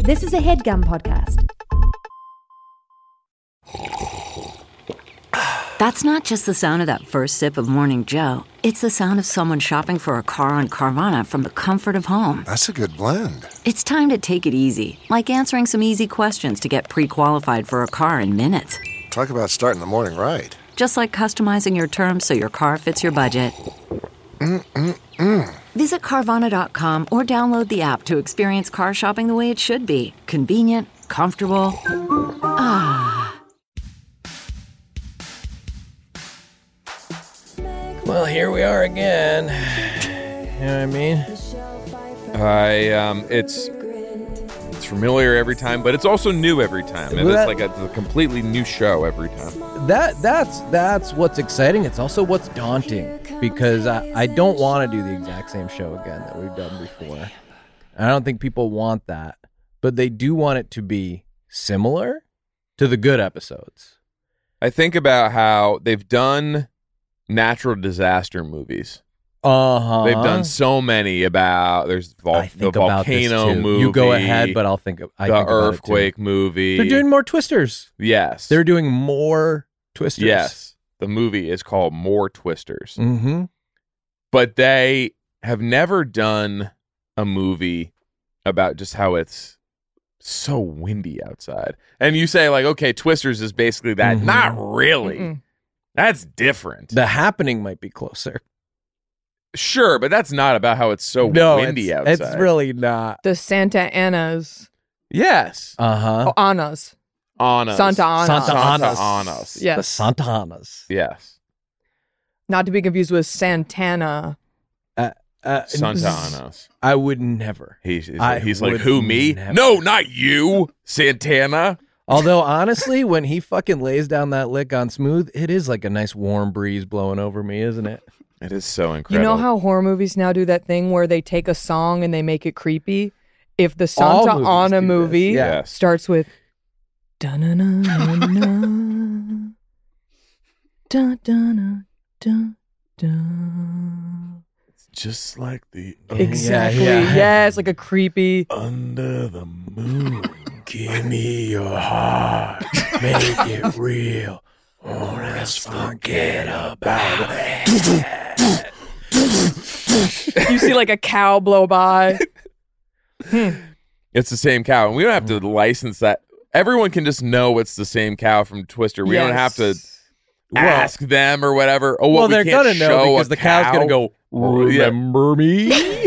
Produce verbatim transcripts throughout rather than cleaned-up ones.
This is a HeadGum podcast. That's not just the sound of that first sip of Morning Joe. It's the sound of someone shopping for a car on Carvana from the comfort of home. That's a good blend. It's time to take it easy, like answering some easy questions to get pre-qualified for a car in minutes. Talk about starting the morning right. Just like customizing your terms so your car fits your budget. Mm-mm-mm. Visit Carvana dot com or download the app to experience car shopping the way it should be. Convenient, comfortable. Ah. Well, here we are again. You know what I mean? I um, it's it's familiar every time, but it's also new every time. And Well, it's that- like a, it's a completely new show every time. That that's that's what's exciting. It's also what's daunting because I, I don't want to do the exact same show again that we've done before. I don't think people want that, but they do want it to be similar to the good episodes. I think about how they've done natural disaster movies. Uh-huh. They've done so many about there's vol- I the think about this volcano too. movie. You go ahead, but I'll think of I the think about it too. earthquake movie. They're doing more Twisters. yes. They're doing more Twisters. yes. The movie is called More Twisters. Mm-hmm. But they have never done a movie about just how it's so windy outside. And you say like, okay, Twisters is basically that. Mhm. Not really. Mm-mm. That's different. The Happening might be closer. Sure, but that's not about how it's so no, windy it's, outside. it's really not. The Santa Anas. Yes. Uh-huh. Oh, Anas. Annas. Santa Anas. Santa Santa Anas. Anas. Yes. The Santa Anas. Yes. Not to be confused with Santana. Uh, Santa Anas. I would never. He's, he's, I he's like, would who, me? never. No, not you, Santana. Although, honestly, when he fucking lays down that lick on Smooth, it is like a nice warm breeze blowing over me, isn't it? It is so You incredible. know how horror movies now do that thing where they take a song and they make it creepy? If the All Santa movies Ana do this, movie yeah. Yes. starts with da-na-na-na-na, da-da-na-da-da. Just like the Exactly. Yeah, yeah. Yes, like a creepy. under the moon. Give me your heart, make it real, or let's forget about it. You see like a cow blow by. It's the same cow, and we don't have to license that. Everyone can just know it's the same cow from Twister. We don't have to Well- ask them or whatever. Oh, Well, what, we they're can't gonna know show because a the cow's cow? gonna go, remember me?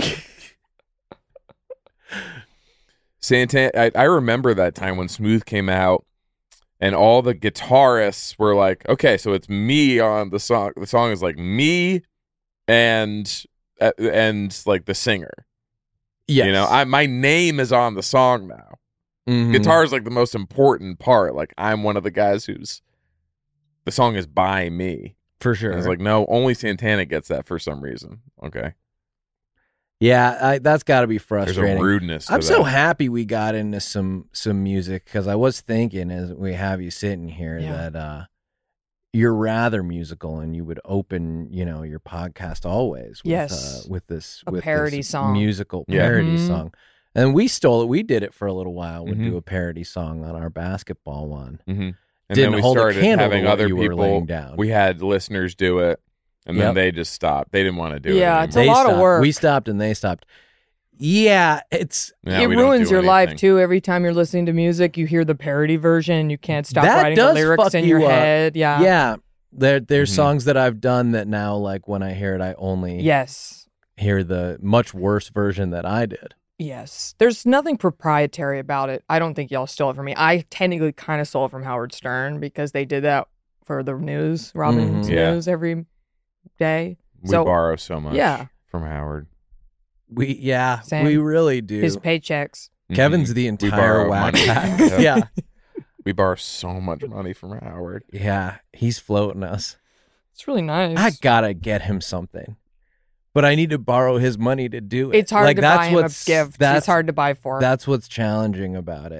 Santana. I, I remember that time when Smooth came out, and all the guitarists were like, "Okay, so it's me on the song. The song is like me, and uh, and like the singer. Yes. You know, I my name is on the song now. Mhm. Guitar is like the most important part. Like I'm one of the guys who's the song is by me. For sure. And it's like, no, only Santana gets that for some reason. Okay, yeah, I, that's got to be there's frustrating. a rudeness. To I'm so that. happy we got into some some music because I was thinking as we have you sitting here Yeah. that uh, you're rather musical and you would open, you know, your podcast always with, Yes. uh, with this A with parody this song. musical Yeah. parody Mhm. song. And we stole it. We did it for a little while. We'd Mhm. do a parody song on our basketball one. Mhm. And Didn't then we hold a started candle having to what other you were people. laying down. We had listeners do it, and then Yep. they just stopped. They didn't want to do Yeah, it. it's a anymore. lot of stopped. work. We stopped and they stopped. Yeah, it's Now it we don't ruins do your life anything. too. Every time you're listening to music, you hear the parody version. You can't stop That writing the does lyrics fuck in you your up. head. Yeah. yeah. There there's Mhm. songs that I've done that now, like when I hear it, I only Yes. hear the much worse version that I did. Yes. There's nothing proprietary about it. I don't think y'all stole it from me. I technically kind of stole it from Howard Stern because they did that for the news, Robin's Mhm. Yeah. news every day. We So, borrow so much. yeah. from Howard. We yeah, Same. we really do. His paychecks. Kevin's Mhm. the We entire borrow whack money. pack. Yeah. yeah. We borrow so much money from Howard. Yeah, he's floating us. It's really nice. I gotta get him something, but I need to borrow his money to do it. it's hard like, to that's buy him a what's- gift. That's It's hard to buy for. That's what's challenging about it.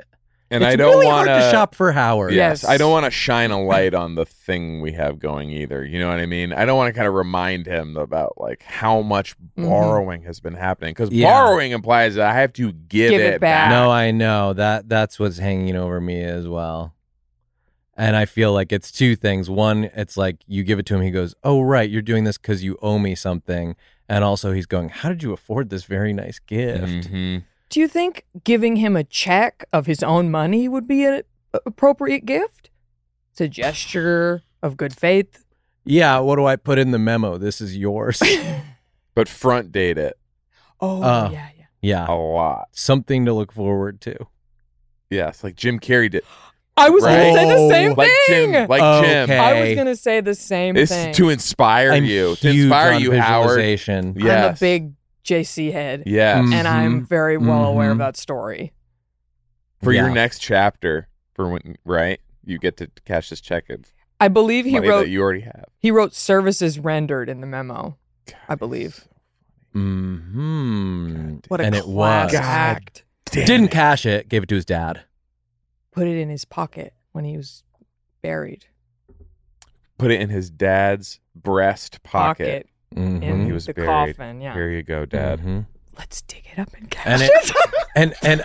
and it's I don't really want hard to shop for Howard. Yes, Yes. I don't want to shine a light on the thing we have going either. You know what I mean? I don't want to kind of remind him about like how much borrowing has been happening because Yeah. borrowing implies that I have to give, Give it, it back. No, I know that that's what's hanging over me as well. And I feel like it's two things. One, it's like you give it to him, he goes, "Oh, right, you're doing this because you owe me something." And also he's going, "How did you afford this very nice gift?" Mhm. Do you think giving him a check of his own money would be an appropriate gift? It's a gesture of good faith. Yeah, what do I put in the memo? This is yours. But front date it Oh, Uh, yeah, yeah. Yeah, a lot. something to look forward to. Yes, like Jim Carrey did. I was Right. going to say the same Like thing. Jim, like Jim. Okay. I was going to say the same It's thing. to inspire I'm you, to huge inspire on you, Howard. visualization. I'm Yes. a big J C head. Yes. Mm. And I'm Mhm. very well aware of Mhm. that story. For your Yeah. next chapter, for when right, you get to cash this check of I believe he money wrote that you already have. he wrote services rendered in the memo. I believe. Hmm. What a and class it was. act. Didn't cash it. Gave it to his dad. Put it in his pocket when he was buried. Put it in his dad's breast pocket. Mhm. in he was the buried. coffin. Yeah. Here you go, Dad. Mhm. Let's dig it up and cash And it. it- And and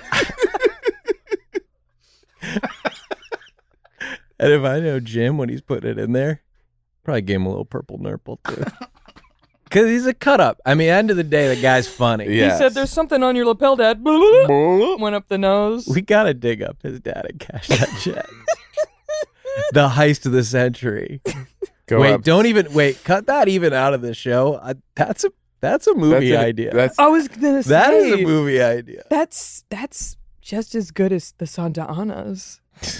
and if I know Jim when he's putting it in there, probably gave him a little purple nurple too. Because he's a cut up. I mean, end of the day, the guy's funny. Yeah. He said, "There's something on your lapel, Dad." Went up the nose. We gotta dig up his dad and cash that check. The heist of the century. Go wait, up. don't even wait. Cut that even out of the show. I, that's a that's a movie That's an- idea. That's I was gonna say that is a movie idea. That's that's just as good as the Santa Anas.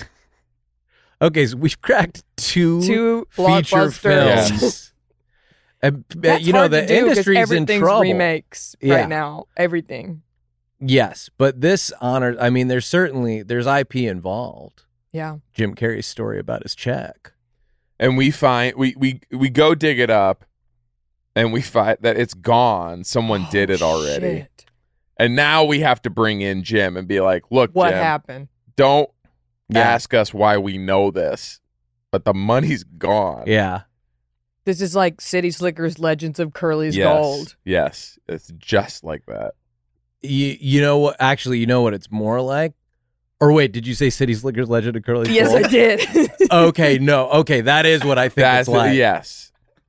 Okay, so we've cracked two, Two feature blockbusters. films. And, uh, That's you know, hard the to do 'cause industry's in everything's trouble. remakes Yeah. right now. Everything. Yes, but this honors. I mean, there's certainly there's I P involved. Yeah. Jim Carrey's story about his check. and we find we we we go dig it up, and we find that it's gone. Someone did it Oh, already, shit. and now we have to bring in Jim and be like, "Look, What Jim, happened? don't Yeah. ask us why we know this, but the money's gone." Yeah, This is like City Slickers Legends of Curly's yes, Gold. yes, it's just like that. you you know what? Actually, you know what it's more like. Or wait, did you say City Slickers Legend of Curly? Yes, I did. Okay, no, okay, that is what I think That's it's like. yes.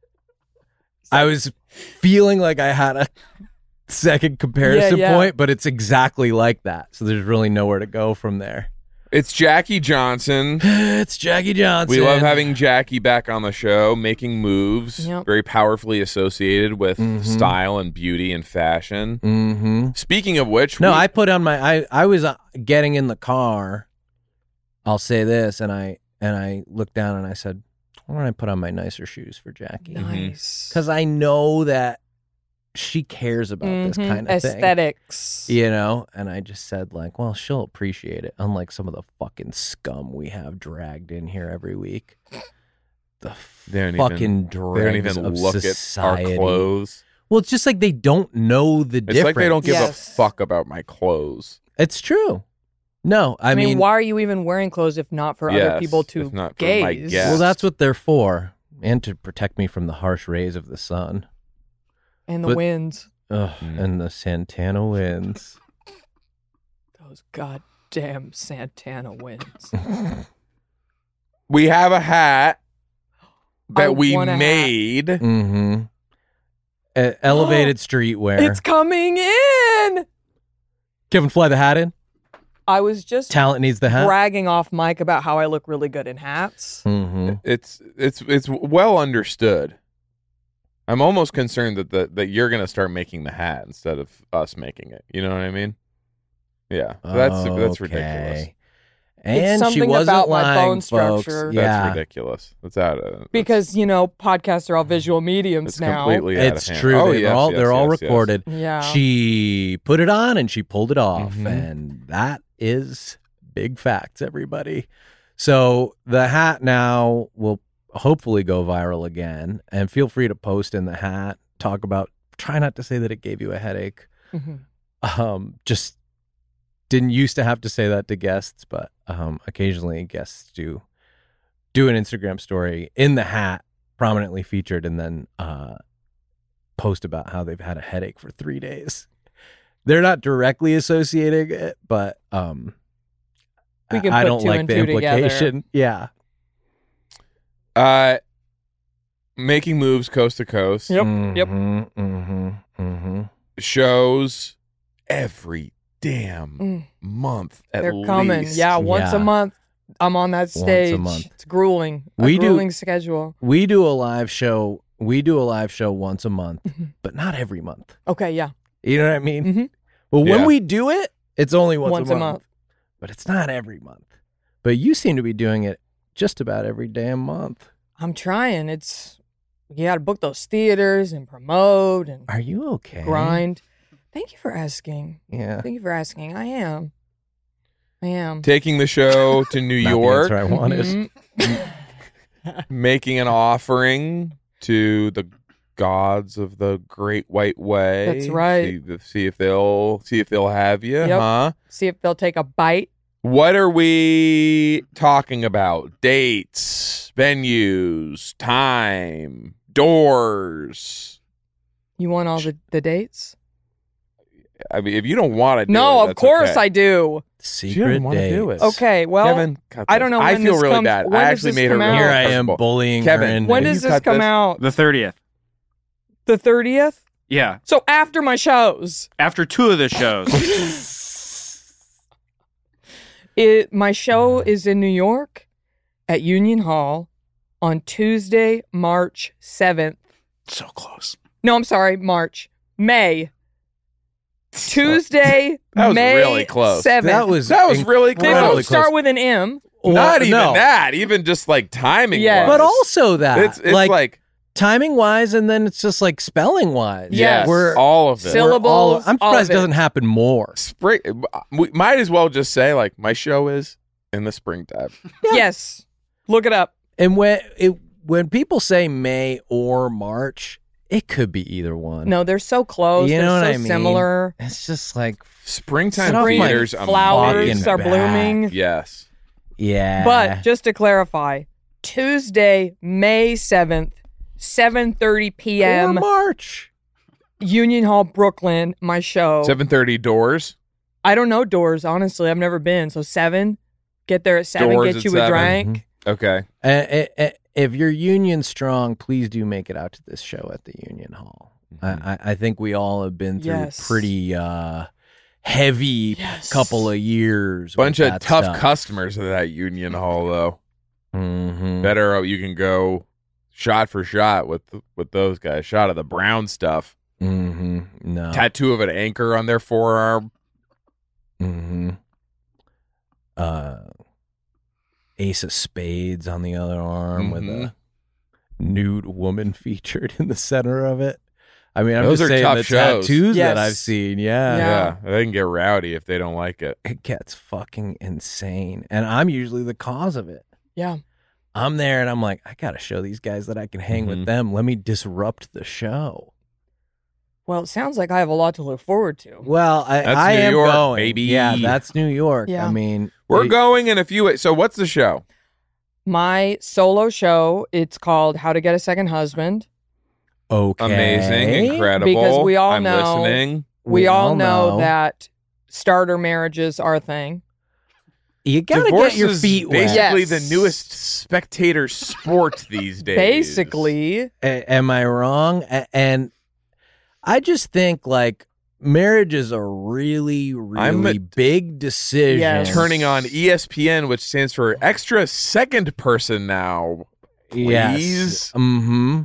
I was feeling like I had a second comparison Yeah, yeah. point, but it's exactly like that. So there's really nowhere to go from there. It's Jackie Johnson. It's Jackie Johnson. We love having Jackie back on the show, making moves, Yep. very powerfully associated with Mhm. style and beauty and fashion. Mm-hmm. Speaking of which, No, we- I put on my. I I was uh, getting in the car. I'll say this, and I and I looked down and I said, "Why don't I put on my nicer shoes for Jackie?" Nice. Because I know that she cares about this Mhm. kind of thing. Aesthetics. You know, and I just said like, well, she'll appreciate it. Unlike some of the fucking scum we have dragged in here every week. The They don't fucking even, dregs they don't even of look society. at our clothes. Well, it's just like they don't know the It's difference. like they don't give Yes. a fuck about my clothes. It's true. No, I, I, mean, mean, why are you even wearing clothes if not for other Yes, people to if not for my gaze? guests. well, that's what they're for, and to protect me from the harsh rays of the sun. And the But- winds. Ugh, Mm. and the Santana winds. Those goddamn Santana winds. We have a hat I that we want a hat. made. Mm-hmm. Uh, elevated streetwear. It's coming in. Kevin, fly the hat in. I was just Talent needs the hat. bragging off Mike about how I look really good in hats. Mm-hmm. It's it's it's well understood. I'm almost concerned that the, that you're gonna start making the hat instead of us making it. You know what I mean? Yeah, that's that's ridiculous. And something she wasn't about my lying, bone folks. structure. That's Yeah, ridiculous. That's out of that's- Because, you know, podcasts are all visual mediums it's now. completely out it's of hand. true. Oh, they're yes, all yes, they're all yes, yes. recorded. Yeah. She put it on and she pulled it off, Mhm. and that is big facts, everybody. So the hat now will hopefully go viral again, and feel free to post in the hat. Talk about. Try not to say that it gave you a headache. Mhm. Um, just didn't used to have to say that to guests, but um, occasionally guests do do an Instagram story in the hat, prominently featured, and then uh, post about how they've had a headache for three days. They're not directly associating it, but um, We can I, I put don't two like and the two together. implication. Yeah. Uh, making moves coast to coast. Yep. Yep. Mm-hmm, mm-hmm, mm-hmm. Shows every damn Mm. month at They're least. coming. Yeah, once Yeah. a month. I'm on that Once a stage. month. It's grueling. A We do- grueling schedule. We do a live show. We do a live show once a month, Mhm. but not every month. Okay, yeah. You know what I mean? Mhm. But when Yeah. we do it, it's only once, Once a, a month, month. But it's not every month. But you seem to be doing it just about every damn month. I'm trying. It's you got to book those theaters and promote and Are you okay? grind. Thank you for asking. Yeah. Thank you for asking. I am. I am. Taking the show to New Not the York, answer I wanted. Mhm. making an offering to the gods of the Great White Way. That's right. See, see if they'll see if they'll have you, Yep. huh? See if they'll take a bite. What are we talking about? Dates, venues, time, doors. You want all the, the dates? I mean, if you don't want to do No, it, of that's course okay. I do. She Secret didn't want to do dates. it. Okay, well, Kevin, cut I this. don't know I when feel this really comes- bad. when I does actually this made her come really out? Here I am uncomfortable. bullying Kevin, her. Into, when Can does you this cut come this? out? The thirtieth. The thirtieth? Yeah. So after my shows. After two of the shows. It my show is in New York at Union Hall on Tuesday, March seventh. So close. No, I'm sorry, March. May. Tuesday, That was May really close. seventh. that was That was really They close. don't incredibly start close. with an M. Well, Not even no. that. Even just like timing. Yeah. But also that. it's it's like, like, timing wise, and then it's just like spelling wise. Yes. We're, all of it. Syllable- we're all- syllables, I'm all surprised of it it. doesn't happen more. Spring. We might as well just say like my show is in the springtime. Yes. Look it up. And when it when people say May or March, it could be either one. No, they're so close. You they're know so what I mean? similar. It's just like, Springtime Get off my theaters. Flowers amazing. are back. blooming. Yes. yeah. But just to clarify, Tuesday, May seventh, seven thirty or p.m. March. Union Hall, Brooklyn, my show. Seven thirty doors. I don't know doors, honestly. I've never been. So seven, get there at seven, Doors get at you a seven. drink. Okay. Uh, uh, uh, if you're union strong, please do make it out to this show at the Union Hall. Mhm. I, I I think we all have been through Yes. pretty uh, heavy Yes. couple of years. Bunch with of that tough stuff. customers at that Union Hall though. Mhm. Better uh, you can go shot for shot with with those guys. Shot of the brown stuff. Mm-hmm. No. Tattoo of an anchor on their forearm. Mm-hmm. Uh, Ace of Spades on the other arm with Mhm. a nude woman featured in the center of it. I mean, I'm Those just are saying tough the shows. tattoos Yes. that I've seen. Yeah. Yeah. Yeah. They can get rowdy if they don't like it. It gets fucking insane. And I'm usually the cause of it. Yeah. I'm there and I'm like, I got to show these guys that I can hang Mhm. with them. Let me disrupt the show. Well, it sounds like I have a lot to look forward to. Well, I, That's I New am York, going. baby. Yeah, that's New York. Yeah. I mean, We're it- going in a few. So what's the show? My solo show, it's called How to Get a Second Husband. Okay. Amazing, incredible. Because we all I'm know- listening. We, all know, know. that starter marriages are a thing. You gotta Divorce get your is feet wet. basically Yes. the newest spectator sport these days. Basically. A- am I wrong? A- and I just think like marriage is a really, I'm really a- big decision. Yes. Turning on E S P N, which stands for extra second person now. Yes. Please. Mm-hmm.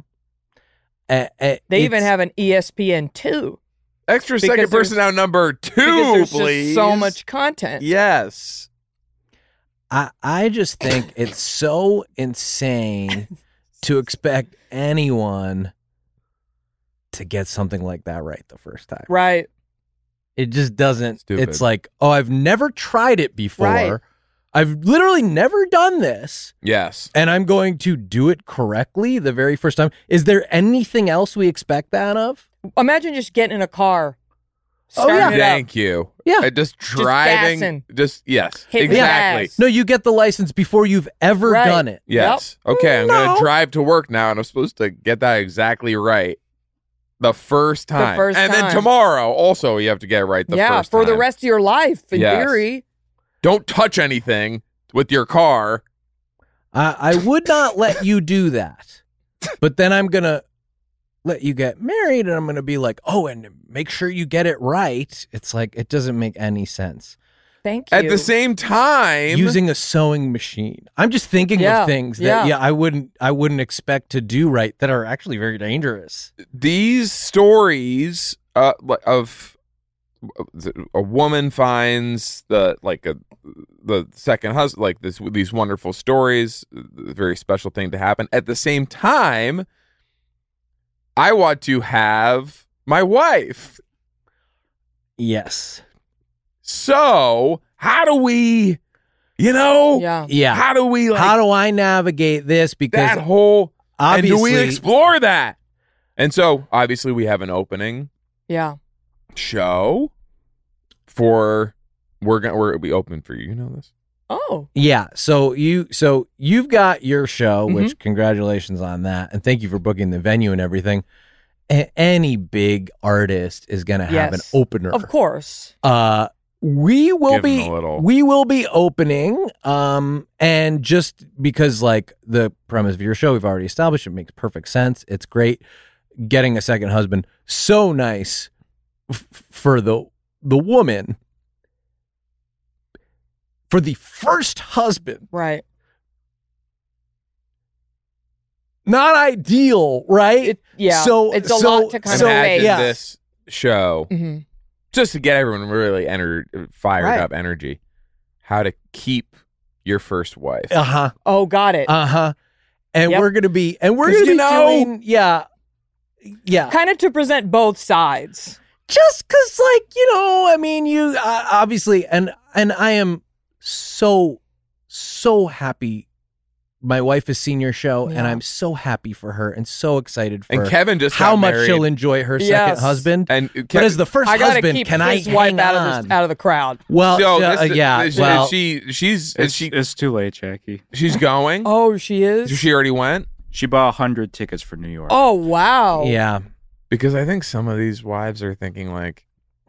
They even have an E S P N two Extra Because second person there's- now number two, because there's please. just so much content. Yes. I, I just think it's so insane to expect anyone to get something like that right the first time. Right. It just doesn't. Stupid. It's like, oh, I've never tried it before. Right. I've literally never done this, Yes. and I'm going to do it correctly the very first time. Is there anything else we expect that of? Imagine just getting in a car Starting yeah. it up. Thank you. Yeah. Uh, just driving. gassing. Just, yes. Hitting the exactly. gas. No, you get the license before you've ever Right. done it. Yes. Okay, I'm No. going to drive to work now, and I'm supposed to get that exactly right the first time. first and then time. tomorrow, also, you have to get it right the yeah, first for time. the rest of your life, in Yes. theory. Don't touch anything with your car. I, I would not let you do that. But then I'm going to let you get married and I'm going to be like, oh, and make sure you get it right. It's like, it doesn't make any sense. Thank you. At the same time, Using a sewing machine. I'm just thinking Yeah, of things that, yeah. yeah, I wouldn't, I wouldn't expect to do right that are actually very dangerous. these stories uh, of a woman finds the like a the second husband, like this these wonderful stories, a very special thing to happen. At the same time, I want to have my wife. Yes. So how do we, you know, Yeah. Yeah. how do we like How do I navigate this? Because that whole obviously, and do we explore that? And so obviously we have an opening Yeah. show for we're gonna we're we open for you. You know this. Oh. yeah. So you, so you've got your show, Mm-hmm. which congratulations on that, and thank you for booking the venue and everything. A- any big artist is going to have Yes. an opener. Of course. Uh, we will Give 'em be a little- we will be opening. Um, and just because like the premise of your show, we've already established, it makes perfect sense. It's great. Getting a second husband, so nice f- for the the woman. For the first husband, Right. not ideal, right? It, yeah. So- it's a so- lot to kind so- of Imagine face. yeah. this show hmm just to get everyone really ener- fired Right. up energy. How to keep your first wife. Uh huh. Oh, got it. Uh huh. And Yep. we're gonna be, and we're 'Cause gonna you be know- doing, yeah, yeah. kind of to present both sides. Just because, like, you know, I mean, you uh, obviously, and and I am so so happy. My wife has seen your show, and Yeah. I'm so happy for her, and so excited for And Kevin just how got much married. she'll enjoy her second Yes. husband. And But Kevin, as the first I gotta husband, keep can I his wife hang out on? of the out of the crowd. Well, so uh, this- yeah. is- well, is she she's is It's, she it's too late, Jackie. she's going. Oh, she is. She already went. She bought a hundred tickets for New York. Oh, wow. yeah. Because I think some of these wives are thinking like,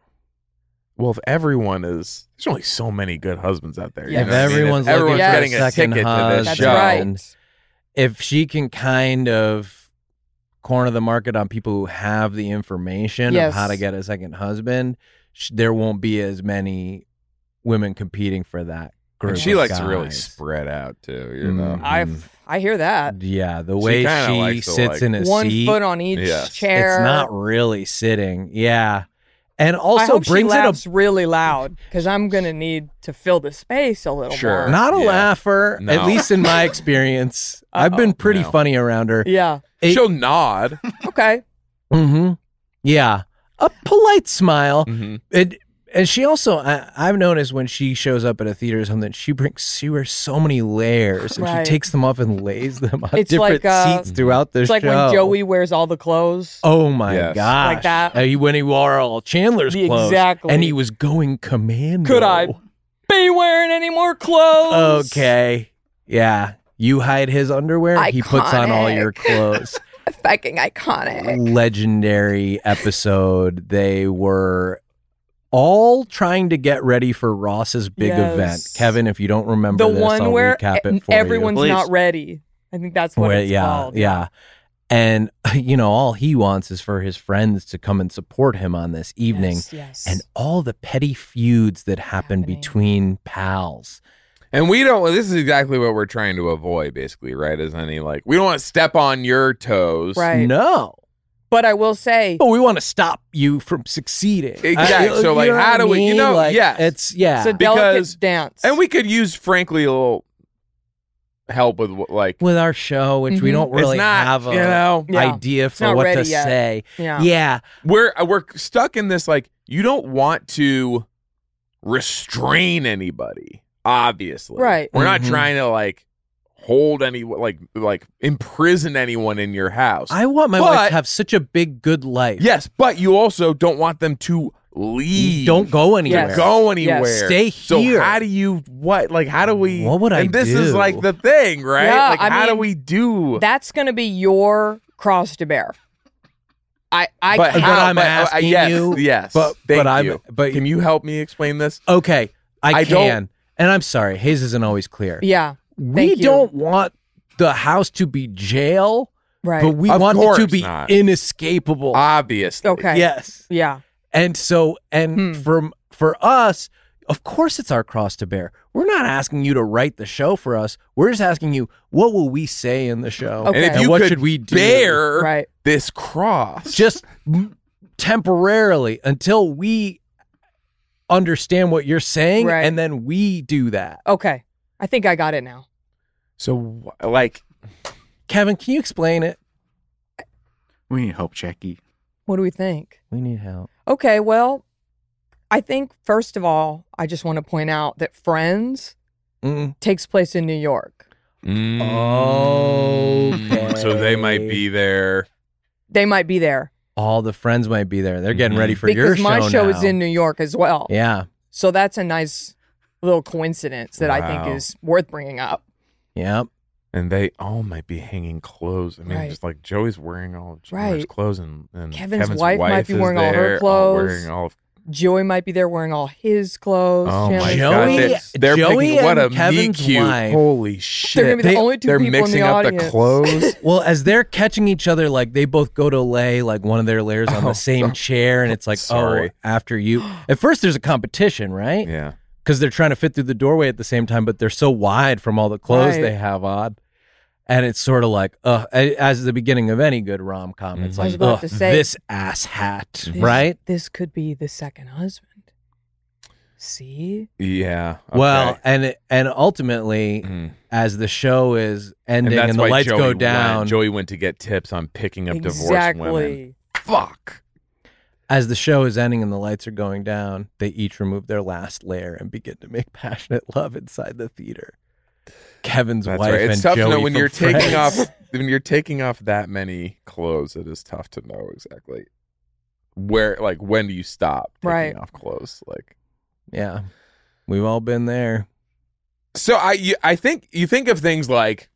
well, if everyone is, there's only so many good husbands out there. you Yes. know what I mean? Everyone's If everyone's looking for a getting a second ticket to this That's show. right. If she can kind of corner the market on people who have the information Yes. of how to get a second husband, sh- there won't be as many women competing for that group. And she of likes to really guys. spread out too. You know. Mhm. I I hear that. Yeah, the She way kinda she, likes to, sits like- in a One seat, foot on each Yes. chair. it's not really sitting. Yeah, and I also hope brings she it laughs a really loud because I'm gonna need to fill the space a little Sure. more. not a Yeah. laugher. No. At least in my experience, I've been pretty No. funny around her. Yeah. It- She'll nod. Okay. Mm-hmm. Yeah, a polite smile. hmm It, and she also, I, I've noticed when she shows up at a theater or something, she brings, she wears so many layers, and Right. she takes them off and lays them on It's different like, uh, seats throughout the It's like show. when Joey wears all the clothes. Oh my Yes. gosh! Like that. Uh, he- when he wore all Chandler's The- clothes, exactly. and he was going commando. Could I be wearing any more clothes? Okay, yeah. You hide his underwear. He puts on all your Iconic. clothes. Fucking iconic. Legendary episode. They were all trying to get ready for Ross's big Yes. event. Kevin, if you don't remember The this, one I'll where recap e- it for everyone's Please. not ready. I think that's you. what Where- it's yeah, called. yeah. And you know, all he wants is for his friends to come and support him on this evening. Yes, yes. And all the petty feuds that happen Happening. between pals. And we don't. This is exactly what we're trying to avoid, basically, right? Is any like we don't want to step on your toes, Right. No. But I will say, But we want to stop you from succeeding. Exactly. I- So, like, you know how what do I we- you mean? know, Like, yes. It's, yeah. it's a delicate Because- dance. And we could use, frankly, a little help with like with our show, which we Mhm. don't really it's not, have a you know, Yeah. idea for not what to ready yet. say. yeah. Yeah. we're we're stuck in this like you don't want to restrain anybody, obviously, Right. We're not Mhm. trying to like hold any like like imprison anyone in your house. I want my But- wife to have such a big, good life. Yes, but you also don't want them to leave. Don't go anywhere. Yes. Go anywhere. Yes. Stay So here. how do you what like how do we What would I and this do? is like the thing, right? Yeah, like I how do mean, we do That's going to be your cross to bear. I, I, but, But how, I'm but, uh, asking yes, you- Yes. but- Thank but I'm- you. but- can you help me explain this? Okay, I, I don't- can. And I'm sorry, Hayes isn't always clear. yeah, we thank you. don't want the house to be jail, right. but we Of want it course to be not. inescapable. Obviously. Okay. Yes. yeah, And so, and Hmm. from for us, of course, it's our cross to bear. We're not asking you to write the show for us. We're just asking you, what will we say in the show? Okay. And if you what could should we do? bear right. this cross. Just m- temporarily until we understand what you're saying, Right. and then we do that. Okay, I think I got it now. so like Kevin, can you explain it? We need help, Jackie. What do we think? We need help. Okay, well, I think first of all, I just want to point out that Friends Mm. takes place in New York. mm, Okay. so they might be there. They might be there All the friends might be there. They're getting ready for your because show my show now. is in New York as well. Yeah, So that's a nice little coincidence that I think Wow. is worth bringing up. yeah. And they all might be hanging clothes. I mean, Right. just like Joey's wearing all of Chandler's Right. clothes, and, and Kevin's Kevin's, wife might be is wearing all her there, clothes. wearing all of, Joey might be there wearing all his clothes. oh my Chandler's Joey- god, clothes. they're, they're Joey picking what a and meet Kevin's cute. wife. Holy shit! They're gonna be the They- only two They're people in mixing the up audience. the clothes. Well, as they're catching each other, like they both go to lay like one of their layers on Oh, the same chair, and it's like, sorry. oh, after you. At first, there's a competition, right? Yeah. Because they're trying to fit through the doorway at the same time, but they're so wide from all the clothes Right. they have on. And it's sort of like, uh, as the beginning of any good rom com, it's Mhm. I was like, about ugh, to say- this ass hat, This- right? This could be the second husband. See? Yeah. Okay. Well, and it, and ultimately, Mhm. as the show is and ending that's and, the why lights Joey go down, Went. Joey went to get tips on picking up divorced exactly. women. Fuck. as the show is ending and the lights are going down, they each remove their last layer and begin to make passionate love inside the theater. Kevin's That's wife right. It's and tough Joey to know when from you're taking Friends. off when you're taking off that many clothes. It is tough to know exactly where, like, when do you stop taking Right. off clothes? Like, Yeah, we've all been there. so I, you, I think you think of things like,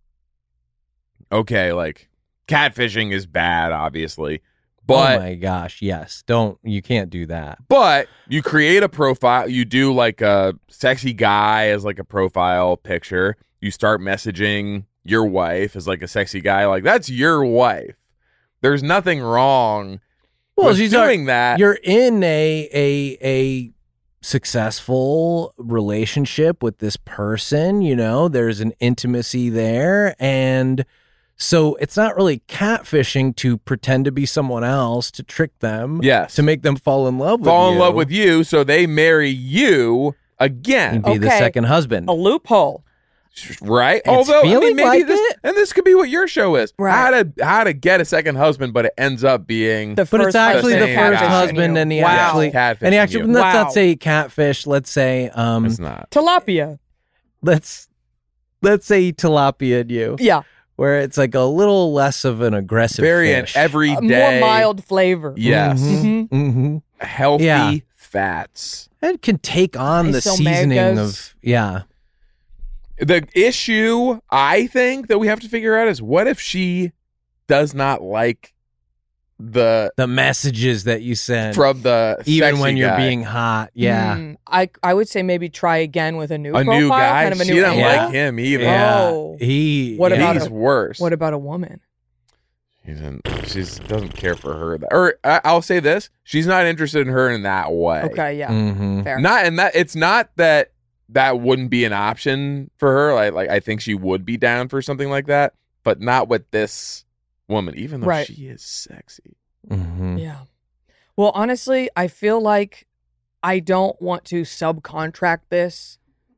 okay, like catfishing is bad, obviously, but oh my gosh, yes. Don't you can't do that. But you create a profile, you do like a sexy guy as like a profile picture. You start messaging your wife as like a sexy guy. Like, that's your wife. There's nothing wrong Well, with she's doing that. You're in a a a successful relationship with this person, you know, there's an intimacy there, and so it's not really catfishing to pretend to be someone else, to trick them, Yes. to make them fall in love with Fall you. in love with you, so they marry you again. and be the Okay. second husband. A loophole. Right? It's Although I mean, feeling maybe like this it. and this could be what your show is. Right. How to how to get a second husband, but it ends up being The But first it's actually the husband first catfishing husband, you. and he Wow. actually, Catfishing and he actually, you. let's Wow. not say catfish. Let's say, um, It's not. Tilapia. let's let's say tilapia you, Yeah. where it's like a little less of an aggressive Very an fish. everyday A more mild flavor. Yes. Mhm. hmm Healthy Yeah. fats. and can take on the Nice seasoning omegas. of yeah. The issue I think that we have to figure out is what if she does not like the The messages that you send, from the even sexy when you're guy. being hot. Yeah. Mm, I I would say maybe try again with a new a profile, new guy. kind of a She new doesn't angle. like him either. Yeah. Oh. He What yeah. about He's a- worse. What about a woman? She doesn't, she doesn't care for her. Or I, I'll say this: she's not interested in her in that way. Okay, yeah, Mhm. fair. Not and that it's not that that wouldn't be an option for her. Like, like I think she would be down for something like that, but not with this woman. Even though Right. she is sexy. Mhm. Yeah. Well, honestly, I feel like I don't want to subcontract this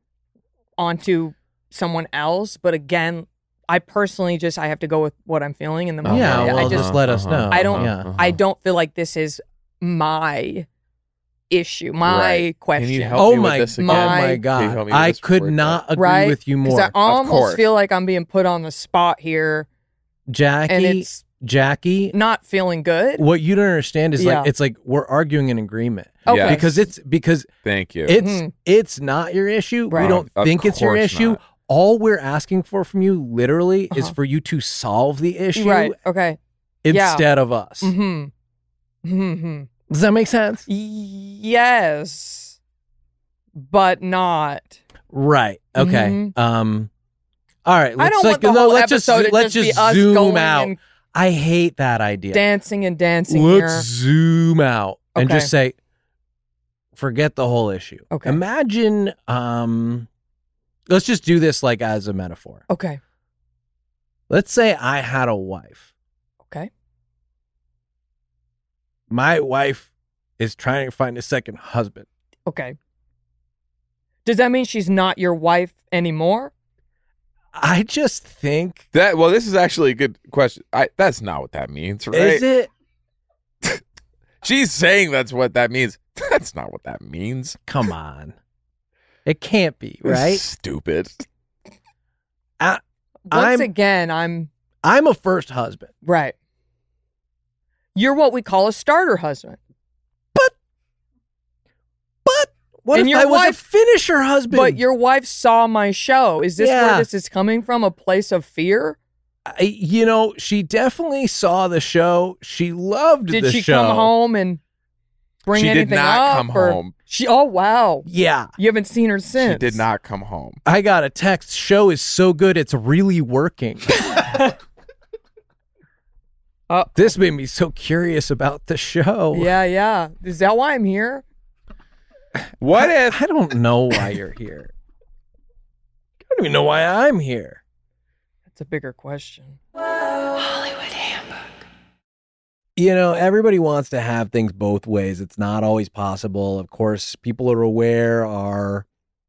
onto someone else, but again, I personally just I have to go with what I'm feeling in the moment. Yeah, I well, just just let us know. I don't- Yeah. I don't feel like this is my issue, my Right. question. Can you help Oh me with my, this oh again? My- my Can you God! help me with I this could before we not go? agree Right? with you 'Cause more, I almost course. feel like I'm being put on the spot here, Jackie. and it's Jackie, not feeling good. what you don't understand is Yeah. like it's like we're arguing an agreement. Okay. Yes. Because it's because Thank you. it's Mhm. it's not your issue. Right. We don't Of think it's your course issue. not. All we're asking for from you literally is Uh-huh. for you to solve the issue Right. Okay. Yeah. instead of us. Hmm. Hmm. Does that make sense? Yes, but not. Right. Okay. Mhm. Um all right. I Let's don't like want the no, whole let's just episode to let's just, just be us zoom going out. and I hate that idea. dancing and dancing Let's here. zoom out and Okay. just say, forget the whole issue. Okay. Imagine, um, let's just do this like as a metaphor. Okay. Let's say I had a wife. Okay. My wife is trying to find a second husband. Okay. Does that mean she's not your wife anymore? I just think, that well, this is actually a good question. I that's not what that means, right? is it? She's saying that's what that means. That's not what that means. Come on. It can't be, right? Stupid. I, Once I'm, again, I'm I'm a first husband. right. You're what we call a starter husband. But what And if your I was wife- a finisher husband? But your wife saw my show. Is this Yeah. where this is coming from? A place of fear? I, you know, she definitely saw the show. She loved Did the she show. come home and bring She did anything not up? come or- home. She. Oh wow. Yeah. You haven't seen her since. She did not come home. I got a text. Show is so good, it's really working. Uh, This made me so curious about the show. yeah, yeah. Is that why I'm here? What I, if I don't know why you're here. I don't even know why I'm here. That's a bigger question. You know, everybody wants to have things both ways. It's not always possible. Of course, people are aware our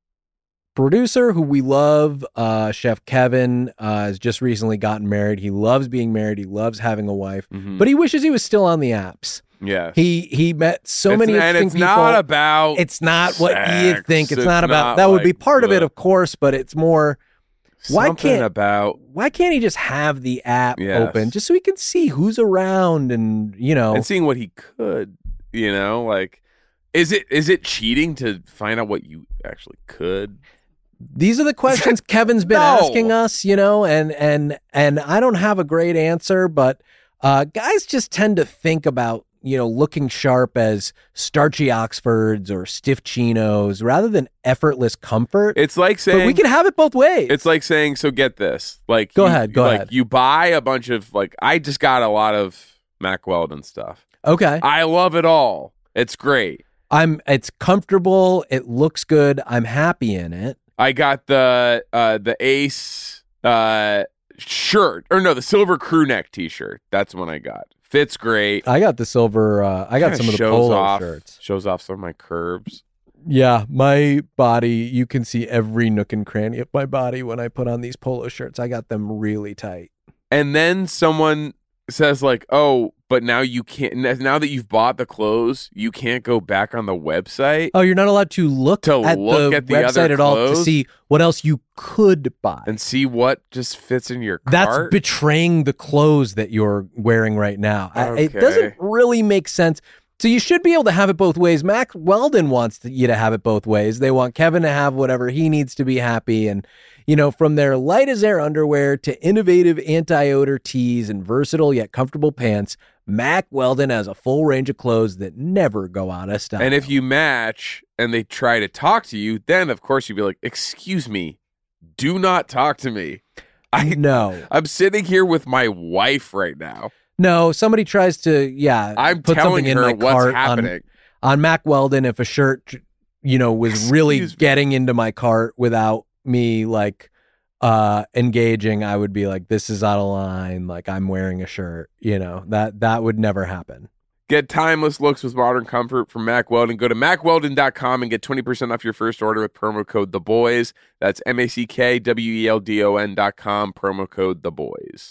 producer, who we love, uh, Chef Kevin, uh, has just recently gotten married. He loves being married. He loves having a wife, Mhm. but he wishes he was still on the apps. Yes. He he met so It's- many and interesting it's people. not about it's not what you sex. think. It's, It's not about not that. Would be like part of it, the- of course, but it's more. Why something can't- about Why can't he just have the app Yes. open just so he can see who's around and you know? and seeing what he could, you know, like is it is it cheating to find out what you actually could? These are the questions Kevin's been No. asking us, you know, and and and I don't have a great answer, but uh, guys just tend to think about, you know, looking sharp as starchy Oxfords or stiff chinos rather than effortless comfort. It's like saying But we can have it both ways. It's like saying, so get this. Like Go you- ahead, go like, ahead. You buy a bunch of like I just got a lot of Mack Weldon stuff. okay. I love it all. It's great. I'm. It's comfortable. It looks good. I'm happy in it. I got the uh the Ace uh shirt. Or no, the silver crew neck t-shirt. That's the one I got. Fits great. I got the silver. Uh, I got Kinda some of the shows polo off, shirts. Shows off some of my curves. Yeah, my body. You can see every nook and cranny of my body when I put on these polo shirts. I got them really tight. And then someone says like, "Oh, but now you can't. Now that you've bought the clothes, you can't go back on the website Oh, you're not allowed to look To at look the at the website other at all to clothes? see what else you could buy. and see what just fits in your That's cart." betraying the clothes that you're wearing right now. I- It Okay. doesn't really make sense. So you should be able to have it both ways. Mack Weldon wants to, you to have it both ways. They want Kevin to have whatever he needs to be happy. And, you know, from their light as air underwear to innovative anti-odor tees and versatile yet comfortable pants, Mack Weldon has a full range of clothes that never go out of style. And if you match and they try to talk to you, then of course you'd be like, "Excuse me, do not talk to me. I no, I'm sitting here with my wife right now. no, somebody tries to, yeah, I'm put telling something in her my what's cart on- happening." on Mack Weldon, if a shirt, you know, was really Excuse me. getting into my cart without me like uh engaging, I would be like, this is out of line. Like I'm wearing a shirt, you know, that that would never happen. Get timeless looks with modern comfort from Mack Weldon. Go to mack weldon dot com and get twenty percent off your first order with promo code The Boys. That's M A C K W E L D O N dot com, promo code The Boys.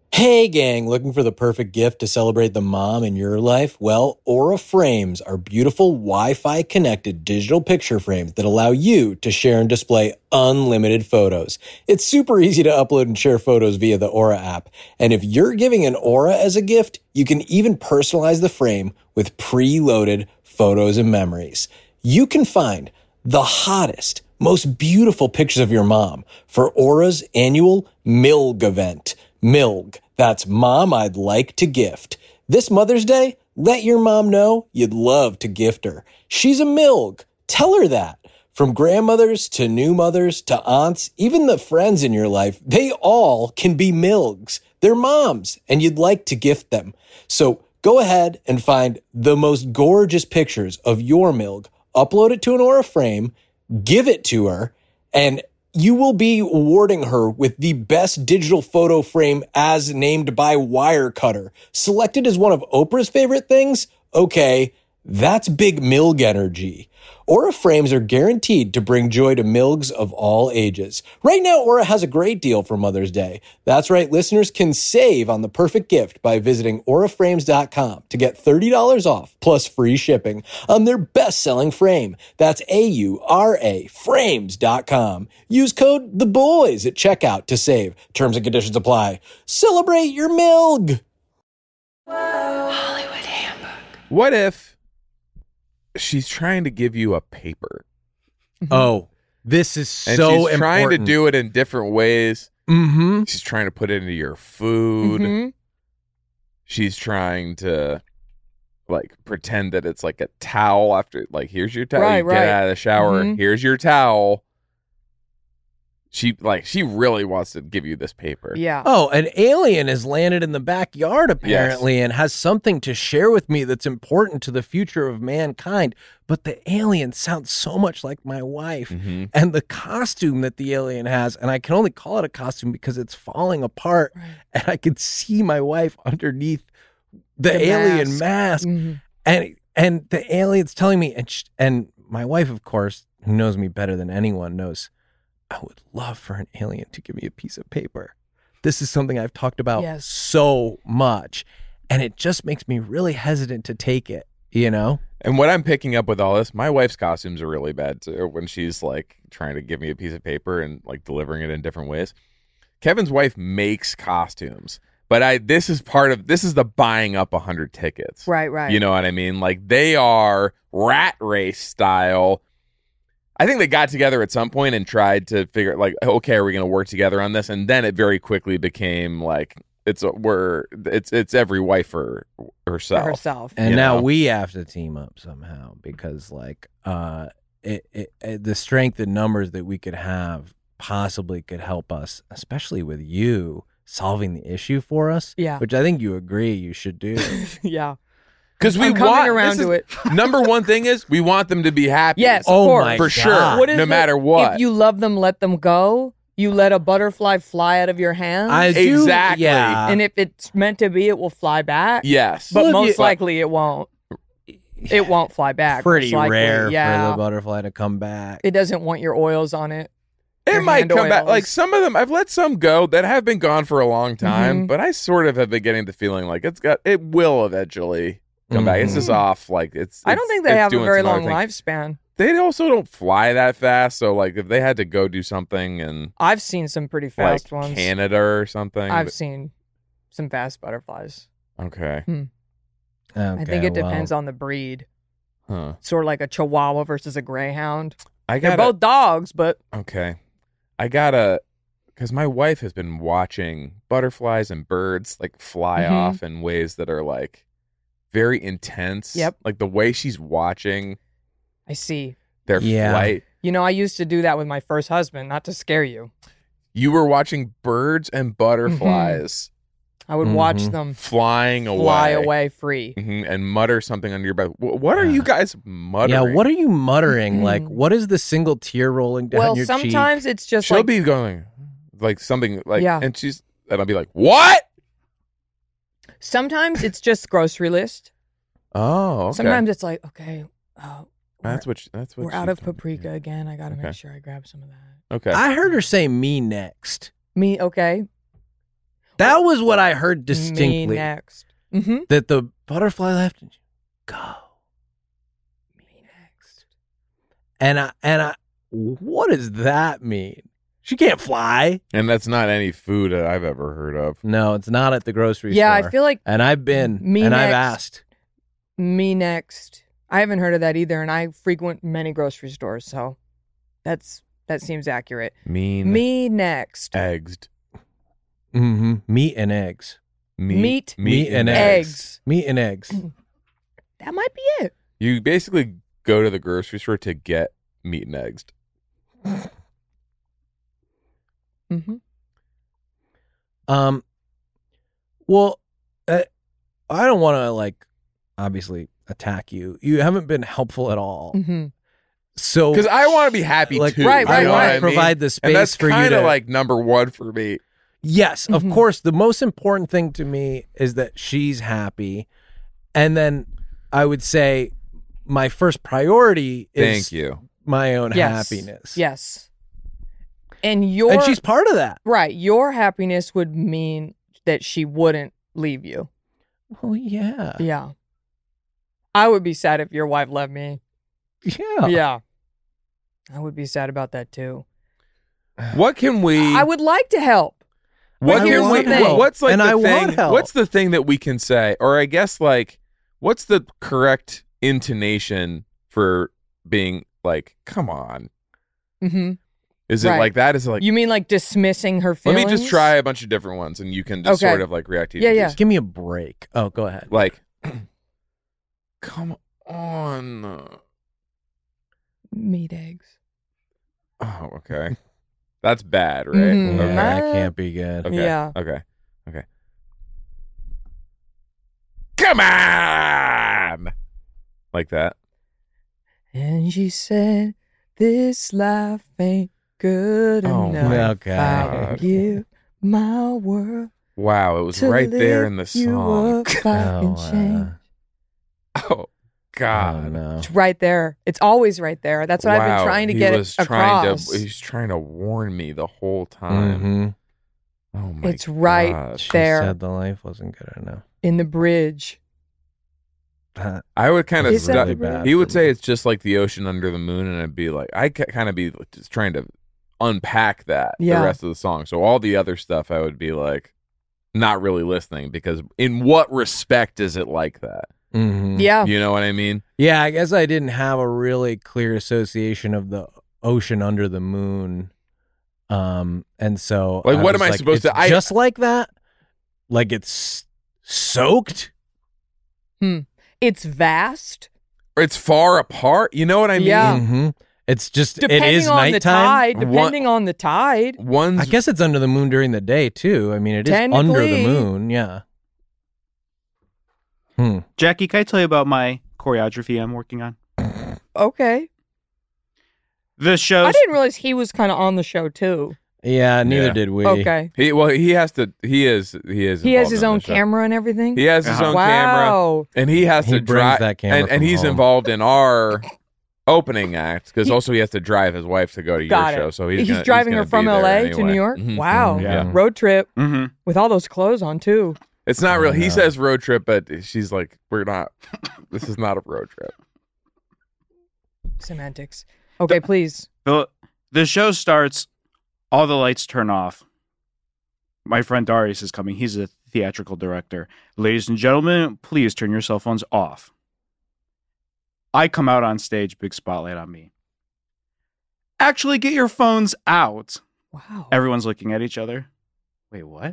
Hey gang, looking for the perfect gift to celebrate the mom in your life? Well, Aura Frames are beautiful Wi-Fi connected digital picture frames that allow you to share and display unlimited photos. It's super easy to upload and share photos via the Aura app. And if you're giving an Aura as a gift, you can even personalize the frame with preloaded photos and memories. You can find the hottest, most beautiful pictures of your mom for Aura's annual MILG event. MILG. That's Mom I'd Like to Gift. This Mother's Day, let your mom know you'd love to gift her. She's a MILG. Tell her that. From grandmothers to new mothers to aunts, even the friends in your life, they all can be MILGs. They're moms, and you'd like to gift them. So go ahead and find the most gorgeous pictures of your MILG, upload it to an Aura frame, give it to her, and you will be awarding her with the best digital photo frame as named by Wirecutter. Selected as one of Oprah's favorite things? Okay, that's big MILG energy. Aura frames are guaranteed to bring joy to MILGs of all ages. Right now, Aura has a great deal for Mother's Day. That's right, listeners can save on the perfect gift by visiting aura frames dot com to get thirty dollars off plus free shipping on their best-selling frame. That's A U R A frames dot com. Use code THEBOYS at checkout to save. Terms and conditions apply. Celebrate your MILG! Hollywood Handbook. What if she's trying to give you a paper? Oh, this is And so she's trying important. to do it in different ways. Mm-hmm. She's trying to put it into your food. Mhm. She's trying to like pretend that it's like a towel after, like, here's your towel. Right, you get right. out of the shower. Mhm. Here's your towel. She like she really wants to give you this paper. Yeah. Oh, an alien has landed in the backyard apparently and has something to share with me that's important to the future of mankind. But the alien sounds so much like my wife. Mhm. And the costume that the alien has, and I can only call it a costume because it's falling apart, Right. and I can see my wife underneath the, The alien mask. mask, Mhm. and and the alien's telling me, and sh- and my wife, of course, who knows me better than anyone, knows I would love for an alien to give me a piece of paper. This is something I've talked about Yes. so much, and it just makes me really hesitant to take it, you know? And what I'm picking up with all this, my wife's costumes are really bad too when she's like trying to give me a piece of paper and like delivering it in different ways. Kevin's wife makes costumes, but I this is part of this is the buying up a hundred tickets. Right, right. You know what I mean? Like they are rat race style. I think they got together at some point and tried to figure like, okay, are we going to work together on this? And then it very quickly became like it's a, we're it's it's every wife for herself. For herself. And You now know? we have to team up somehow because, like, uh, it, it, it, the strength in numbers that we could have possibly could help us, especially with you solving the issue for us. Yeah. Which I think you agree you should do. Yeah. Because we I'm coming want around this to is- it. Number one thing is we want them to be happy. Yes, of Oh course. my for God. sure. What is no it? matter what. If you love them, let them go. You let a butterfly fly out of your hand. I do, Exactly. yeah. and if it's meant to be, it will fly back. yes, But Well, if most you- likely it won't. It won't fly back. Pretty most likely. rare yeah. for the butterfly to come back. It doesn't want your oils on it. it your might hand come back. oils. Like some of them, I've let some go that have been gone for a long time, Mhm. but I sort of have been getting the feeling like it's got it will eventually come back. It's just Mhm. off. Like it's. I don't it's- think they it's have a doing very some other long things. lifespan. They also don't fly that fast. So like if they had to go do something in I've seen some pretty like fast ones. Canada or something, I've but- seen some fast butterflies. okay, I think it depends on the breed. huh? Sort of like a Chihuahua versus a Greyhound. I They're got both dogs, but Okay. I gotta, because my wife has been watching butterflies and birds like fly Mhm. off in ways that are like very intense. Yep. Like the way she's watching I see. their Yeah. flight. You know, I used to do that with my first husband, not to scare you. You were watching birds and butterflies I would watch Mhm. them flying away. Mm-hmm. fly away free. Mhm, and mutter something under your breath. Wh- What are you guys muttering? Yeah, what are you muttering? Like, Mhm. what is the single tear rolling down Well, your cheek? sometimes it's just She'll like be going like something like, Yeah. and she's, and I'll be like, what? sometimes it's just grocery list. Oh, okay. Sometimes it's like, okay, uh, we're, that's what, she- that's what we're out of she's doing. paprika again. I got to Okay. make sure I grab some of that. Okay. I heard her say me next. Me, okay. That was what I heard Me distinctly. next. Mm-hmm. That the butterfly left and go. Me next. And I and I what does that mean? She can't fly. And that's not any food that I've ever heard of. No, it's not at the grocery Yeah, store. I feel like And I've been Me and I've next. asked. me next. I haven't heard of that either, and I frequent many grocery stores, so that's that seems accurate. Mean Me next. eggs. Mm-hmm. Meat and eggs. Meat, Meat and eggs. Meat and eggs. That might be it. You basically go to the grocery store to get meat and eggs. Mm-hmm. Um, well, uh, I don't want to like obviously attack you. You haven't been helpful at all. Mm-hmm. So Because I want to be happy like, too. Right, you right, know I what want right. to I mean? provide the space And that's for you kind to of like number one for me. Yes, of Mhm. course. The most important thing to me is that she's happy, and then I would say my first priority is Thank you. my own Yes. happiness. Yes. And your and she's part of that. right. Your happiness would mean that she wouldn't leave you. Well, yeah, Yeah. I would be sad if your wife left me. yeah. Yeah. I would be sad about that too. What can we? I would like to help. What But here's can we? the thing. what- What's like And the I thing? want help. What's the thing that we can say? Or I guess like, what's the correct intonation for being like? Come on. Mm-hmm. Is it Right. like that? Is it like? You mean like dismissing her let feelings? me just try a bunch of different ones, and you can just Okay. sort of like react to each Yeah, of yeah. these. Give me a break. Oh, go ahead. Like, come on. Meat eggs. Oh, okay. That's bad, right? Mhm. Yeah, Okay. that Uh, can't be good. Okay. Yeah. Okay. Okay. Come on. Like that. And she said, "This life ain't good Oh, enough. my Okay. I God. give my world Wow, it was to right there in the lift you song. up, I Oh, can change." uh, Oh oh, God. no. It's right there. It's always right there. That's what I've Wow, been trying to he get was it trying across. to he's trying to warn me the whole time. Mhm. Oh my It's right gosh. She there. said the life wasn't good enough. In the bridge. That- I would kind of Is that stu- really bad he would for say me. it's just like the ocean under the moon, and I'd be like, I kind of be just trying to unpack that Yeah. the rest of the song. So all the other stuff, I would be like, not really listening, because in what respect is it like that? Mhm. Yeah. You know what I mean? Yeah, I guess I didn't have a really clear association of the ocean under the moon. Um, and so Like, what was am I supposed it's to- I- just like that? Like it's soaked? It's vast. It's far apart. You know what I mean? Yeah. Mhm. It's just Depending it is on nighttime. the tide. One- Depending on the tide. One's I guess it's under the moon during the day too. I mean, it is under the Technically. moon. Yeah. Hmm. Jackie, can I tell you about my choreography I'm working on? Okay. The show. I didn't realize he was kind of on the show too. Yeah. Neither Yeah. did we. Okay. he well he has to he is he is He has involved his in own the show. camera and everything. He has his Uh-huh. own camera. Wow. And he has He to brings drive that camera and, and from he's home. involved in our opening act because He- also he has to drive his wife to go to Got your it. show. So he's, He's gonna, driving he's her gonna from be L A there to anyway. New York? Mhm. Wow. Yeah. Road trip hmm with all those clothes on too. It's not real. I He know. says road trip, but she's like, we're not. This is not a road trip. Semantics. Okay, please. The, the show starts, all the lights turn off. My friend Darius is coming. He's a theatrical director. Ladies and gentlemen, please turn your cell phones off. I come out on stage, big spotlight on me. Actually, get your phones out. Wow. Everyone's looking at each other. Wait, what?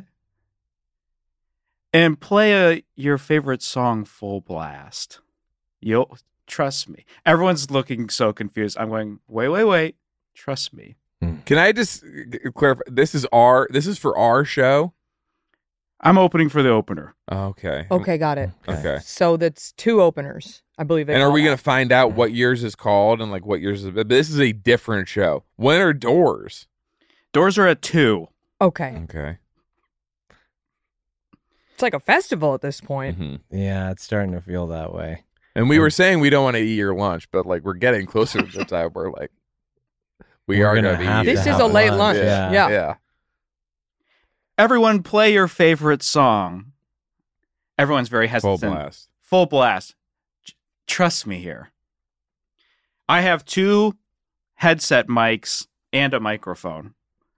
And play a, your favorite song full blast. You'll trust me. Everyone's looking so confused. I'm going, wait, wait, wait. Trust me. Can I just uh, clarify? This is our. This is for our show. I'm opening for the opener. Okay. Okay, got it. Okay. So that's two openers, I believe. They And are call we that. gonna find out what yours is called and like what yours is? But this is a different show. When are doors? Doors are at two. Okay. Okay. It's like a festival at this point. Mhm. Yeah, it's starting to feel that way. And we were saying we don't want to eat your lunch, but like we're getting closer to the time where like we We're are gonna gonna be have eating. This to is have a late lunch, lunch. Yeah. Yeah. Yeah. Everyone play your favorite song. Everyone's very hesitant. Full blast. Full blast. Trust me here. I have two headset mics and a microphone.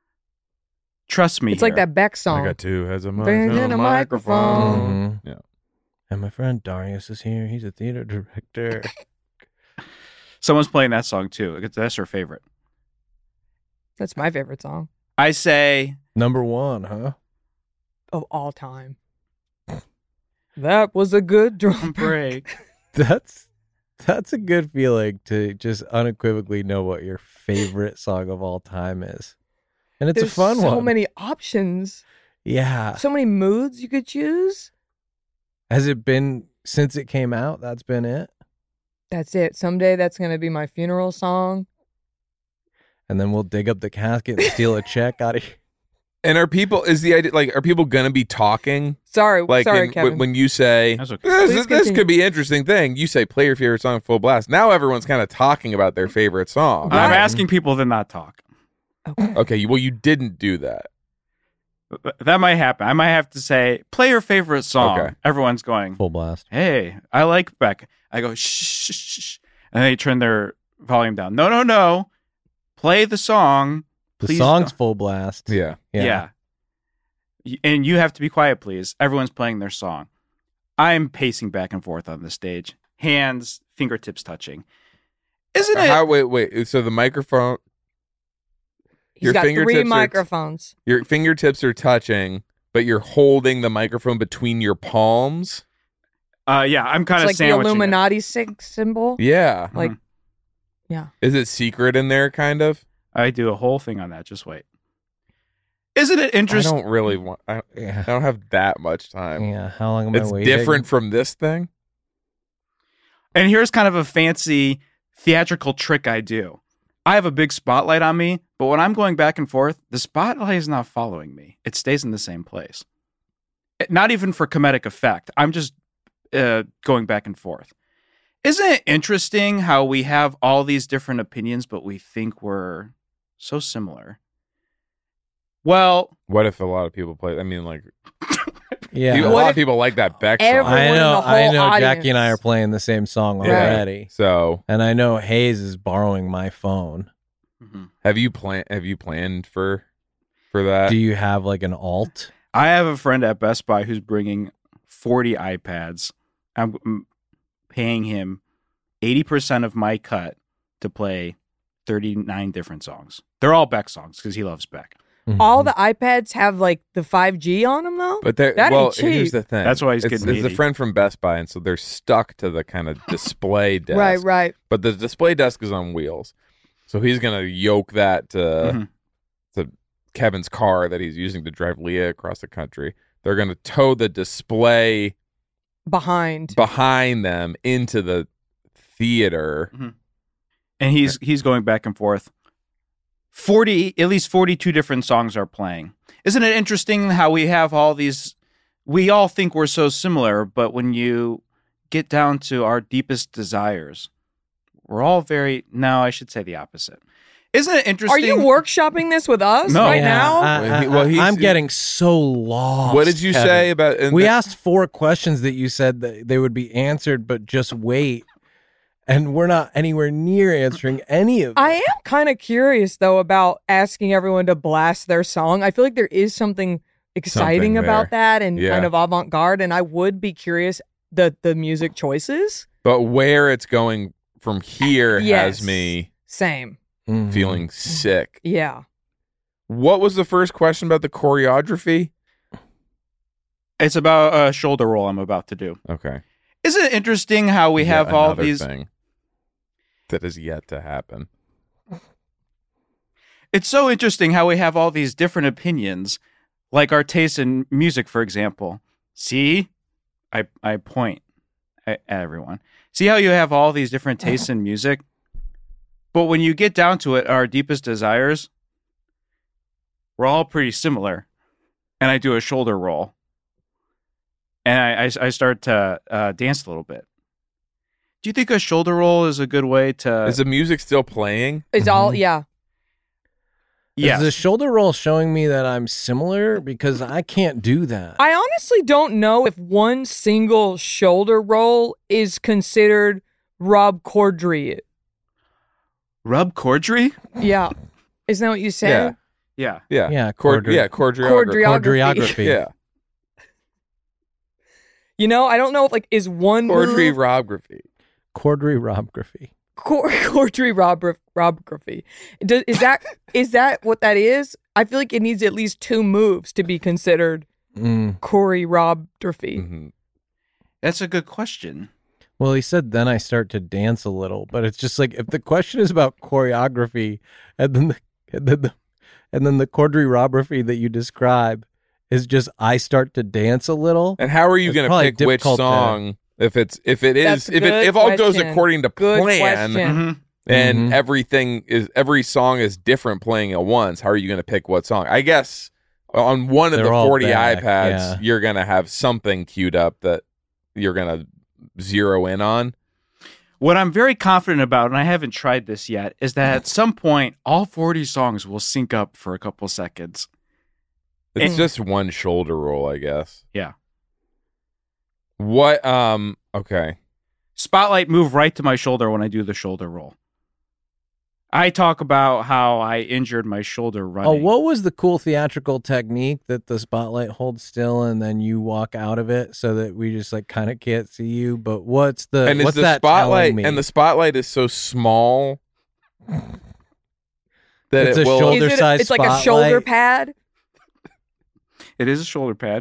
Trust me It's here. like that Beck song. I got two heads of Bring in a microphone. Mhm. Yeah. And my friend Darius is here. He's a theater director. Someone's playing that song too. That's her favorite. That's my favorite song I say, Number one, huh? of all time. That was a good drum break. That's that's a good feeling to just unequivocally know what your favorite song of all time is. And it's There's a fun so one. many options, Yeah. so many moods you could choose. Has it been since it came out? That's been it? That's it. Someday that's going to be my funeral song. And then we'll dig up the casket and steal a check out of you. And are people, is the idea, like, are people going to be talking? Sorry, Like, sorry, in- Kevin. when- when you say, That's okay. this, Please this continue. could be an interesting thing, you say, play your favorite song full blast. Now everyone's kind of talking about their favorite song. I'm Right. asking people to not talk. Okay, well, you didn't do that. Th- That might happen. I might have to say, play your favorite song. Okay. Everyone's going, Full blast. hey, I like Beck. I go, shh, shh, shh, shh. And they turn their volume down. No, no, no. Play the song. The Please song's don't. full blast. Yeah. Yeah. Y- And you have to be quiet, please. Everyone's playing their song. I'm pacing back and forth on the stage, hands, fingertips touching. Isn't it? How, wait, wait. So the microphone, He's your got fingertips three are- microphones. your fingertips are touching, but you're holding the microphone between your palms? Uh, yeah, I'm kind It's of like the sandwiching it. Illuminati sig- symbol. Yeah. Like, Mhm. yeah. Is it secret in there, kind of? I do a whole thing on that. Just wait. Isn't it I interesting? don't really want, I, Yeah. I don't have that much time. Yeah. How long am I It's waiting? different from this thing? And here's kind of a fancy theatrical trick I do. I have a big spotlight on me, but when I'm going back and forth, the spotlight is not following me. It stays in the same place. It- not even for comedic effect. I'm just uh, going back and forth. Isn't it interesting how we have all these different opinions, but we think we're so similar? Well, What if a lot of people play? I mean, like, Yeah. people- a What lot if of people like that Beck song. everyone- I in know. the I whole know. Jackie and I are audience- playing the same song Yeah. already, So, and I know Hayes is borrowing my phone. have you plan? Have you planned for for that? Do you have like an alt? I have a friend at Best Buy who's bringing forty iPads. I'm mm, paying him eighty percent of my cut to play thirty-nine different songs. They're all Beck songs because he loves Beck. All the iPads have like the five G on them though. But they're That ain't well. cheap. Here's the thing. That's why he's it's, getting it's a eighty. friend from Best Buy, and so they're stuck to the kind of display desk. Right, right. But the display desk is on wheels, so he's gonna yoke that to Mhm. to Kevin's car that he's using to drive Leah across the country. They're gonna tow the display Behind. behind them into the theater. And he's he's going back and forth. forty, at least forty-two different songs are playing. Isn't it interesting how we have all these? We all think we're so similar, but when you get down to our deepest desires, we're all very. No, I should say the opposite. Isn't it interesting? Are you workshopping this with us No. right Yeah, now? I, Well, he- I- well, he's- I'm getting so lost. What did you Kevin. say about? and We the- asked four questions that you said that they would be answered, but just wait. And we're not anywhere near answering any of them. I am kind of curious though about asking everyone to blast their song. I feel like there is something exciting Something about there. that and Yeah. kind of avant-garde, and I would be curious the the music choices. But where it's going from here Yes. has me Same. Mhm. feeling sick. Yeah. What was the first question about the choreography? It's about a shoulder roll I'm about to do. Okay. Isn't it interesting how we Yet have all another these? thing that is yet to happen. It's so interesting how we have all these different opinions, like our taste in music, for example. See, I I point at everyone. See how you have all these different tastes in music, but when you get down to it, our deepest desires, we're all pretty similar. And I do a shoulder roll, and I I, I start to uh, dance a little bit. Do you think a shoulder roll is a good way to? Is the music still playing? It's all Mhm. yeah. Yes. Is the shoulder roll showing me that I'm similar? Because I can't do that. I honestly don't know if one single shoulder roll is considered Rob Corddry. Rub Corddry? Yeah. Isn't that what you said? Yeah. Yeah. Yeah. Yeah, Cord- chordri- yeah. Chordriography. Chordriography. Chordriography. Yeah. You know, I don't know if like is one move Chordriography. Chordriography. Cor- Corddry Rob Robography. Does, is that is that what that is? I feel like it needs at least two moves to be considered Mm. Corey Robography. Mhm. That's a good question. Well, he said then I start to dance a little, but it's just like if the question is about choreography and then the and then the, and then the chordriography that you describe is just I start to dance a little. And how are you It's going to probably pick which difficult to- song if it's if it is That's a if it good if all goes question. according to Good plan question. Mhm. and Mhm. everything is every song is different playing at once, how are you going to pick what song? I guess on one of They're the all forty back, iPads, yeah. you're going to have something queued up that you're going to zero in on. What I'm very confident about, and I haven't tried this yet, is that at some point, all forty songs will sync up for a couple seconds. It's Mm. just one shoulder roll, I guess. Yeah. What um okay. Spotlight move right to my shoulder when I do the shoulder roll. I talk about how I injured my shoulder running. Oh, what was the cool theatrical technique that the spotlight holds still and then you walk out of it so that we just like kind of can't see you? But what's the and is what's the that spotlight telling me? and the spotlight is so small that It's it a will shoulder- Is it, size it's like a shoulder spotlight. pad. It is a shoulder pad.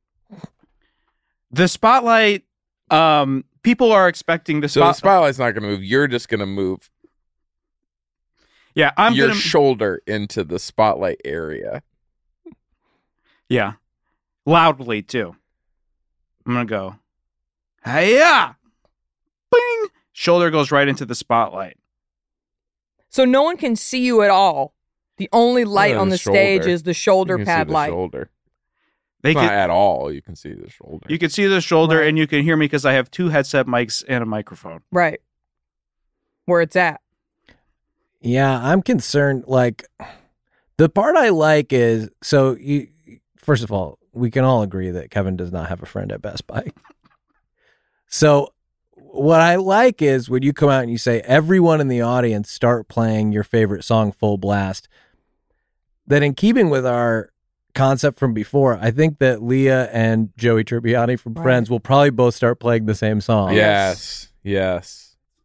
The spotlight, um, people are expecting the so the spot. spotlight's not going to move. You're just going to move yeah, I'm your gonna. shoulder into the spotlight area. yeah, loudly too. I'm gonna go. Hiya! Bing! Shoulder goes right into the spotlight. So no one can see you at all. The only light Yeah, on the the stage shoulder. is the shoulder You can see pad the light. shoulder. They It's not can, at all. You can see the shoulder. you can see the shoulder, Right. and you can hear me because I have two headset mics and a microphone. Right. Where it's at. Yeah, I'm concerned. Like, the part I like is so you. First of all, we can all agree that Kevin does not have a friend at Best Buy. So, what I like is when you come out and you say, everyone in the audience start playing your favorite song full blast. That in keeping with our concept from before, I think that Leah and Joey Tribbiani from Right. Friends will probably both start playing the same song. Yes. Yes.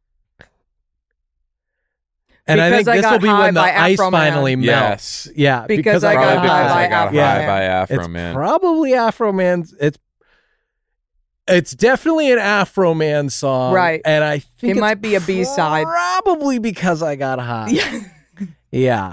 And I Because think I this got will be high when the by ice Afro Man. finally melts. Yes. Yeah, Because I Probably got because high I by got Afro high Man. by Afro it's Man. probably Afro Man's. It's it's definitely an Afro Man song, Right. And I think It it's might be a B-side. probably because I got high. Yeah. Yeah,